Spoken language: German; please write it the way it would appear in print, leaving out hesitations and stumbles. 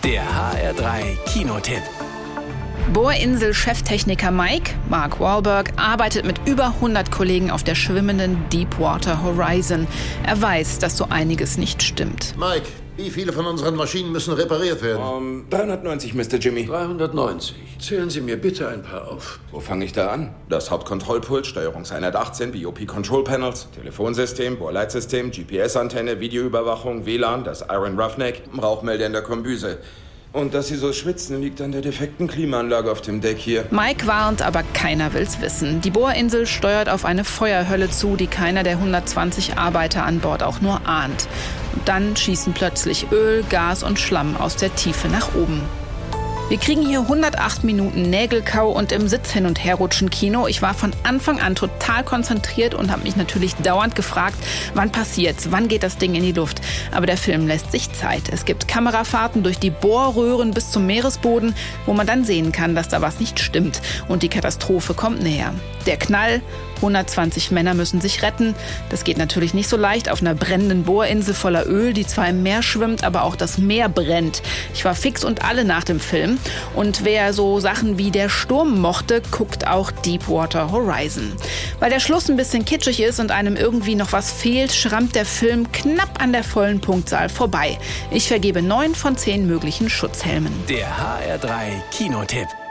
Der HR3 Kinotipp. Bohrinsel-Cheftechniker Mark Wahlberg, arbeitet mit über 100 Kollegen auf der schwimmenden Deepwater Horizon. Er weiß, dass so einiges nicht stimmt. Mike, wie viele von unseren Maschinen müssen repariert werden? 390, Mr. Jimmy. 390. Zählen Sie mir bitte ein paar auf. Wo fange ich da an? Das Hauptkontrollpult, Steuerungseinheit 18, BOP Control Panels, Telefonsystem, Bohrleitsystem, GPS-Antenne, Videoüberwachung, WLAN, das Iron Roughneck, Rauchmelder in der Kombüse. Und dass sie so schwitzen, liegt an der defekten Klimaanlage auf dem Deck hier. Mike warnt, aber keiner will's wissen. Die Bohrinsel steuert auf eine Feuerhölle zu, die keiner der 120 Arbeiter an Bord auch nur ahnt. Und dann schießen plötzlich Öl, Gas und Schlamm aus der Tiefe nach oben. Wir kriegen hier 108 Minuten Nägelkau und im Sitz-Hin- und Herrutschen-Kino. Ich war von Anfang an total konzentriert und habe mich natürlich dauernd gefragt, wann passiert's, wann geht das Ding in die Luft. Aber der Film lässt sich Zeit. Es gibt Kamerafahrten durch die Bohrröhren bis zum Meeresboden, wo man dann sehen kann, dass da was nicht stimmt. Und die Katastrophe kommt näher. Der Knall, 120 Männer müssen sich retten. Das geht natürlich nicht so leicht auf einer brennenden Bohrinsel voller Öl, die zwar im Meer schwimmt, aber auch das Meer brennt. Ich war fix und alle nach dem Film. Und wer so Sachen wie der Sturm mochte, guckt auch Deepwater Horizon. Weil der Schluss ein bisschen kitschig ist und einem irgendwie noch was fehlt, schrammt der Film knapp an der vollen Punktzahl vorbei. Ich vergebe 9 von 10 möglichen Schutzhelmen. Der HR3 Kinotipp.